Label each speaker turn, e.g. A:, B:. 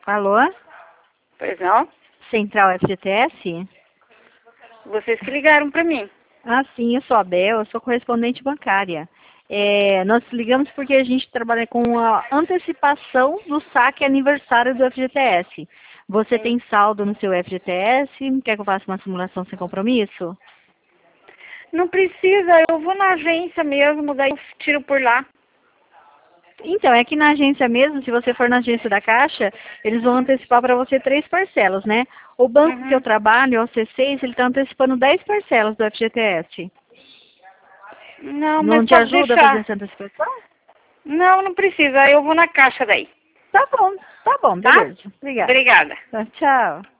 A: Alô?
B: Pois não?
A: Central FGTS?
B: Vocês que ligaram para mim.
A: Ah, sim, eu sou a Bel, eu sou correspondente bancária. Nós ligamos porque a gente trabalha com a antecipação do saque aniversário do FGTS. Você tem saldo no seu FGTS? Quer que eu faça uma simulação sem compromisso?
B: Não precisa, eu vou na agência mesmo, daí eu tiro por lá.
A: Então, é que na agência mesmo, se você for na agência da Caixa, eles vão antecipar para você 3 parcelas, né? O banco que eu trabalho, o C6, ele está antecipando 10 parcelas do FGTS.
B: Não,
A: Não
B: mas
A: te
B: pode
A: ajuda a fazer
B: deixar.
A: essa antecipação?
B: Não, não precisa, eu vou na caixa daí.
A: Tá bom,
B: Tá?
A: beleza. Obrigada.
B: Obrigada.
A: Tchau.